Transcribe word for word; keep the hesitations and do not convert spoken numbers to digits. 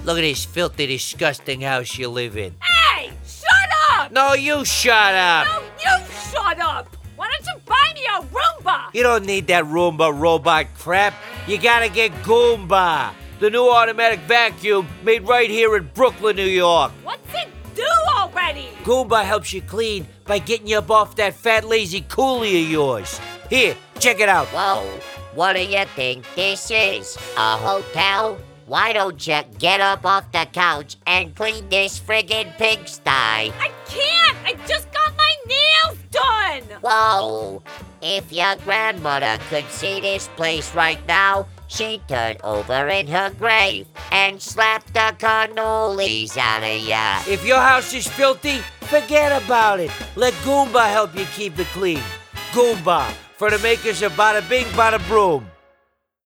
Look at this filthy, disgusting house you live in. Hey, shut up! No, you shut up! No, you shut up! Why don't you buy me a Roomba? You don't need that Roomba robot crap. You gotta get Goomba, the new automatic vacuum made right here in Brooklyn, New York. What's it do already? Goomba helps you clean by getting you up off that fat, lazy coolie of yours. Here, check it out. Whoa, what do you think this is? A hotel? Why don't you get up off the couch and clean this friggin' pigsty? I can't! I just got my nails done! Whoa, if your grandmother could see this place right now, she'd turn over in her grave and slap the cannolis out of ya. If your house is filthy, forget about it. Let Goomba help you keep it clean. Goomba, for the makers of Bada Bing, Bada Broom.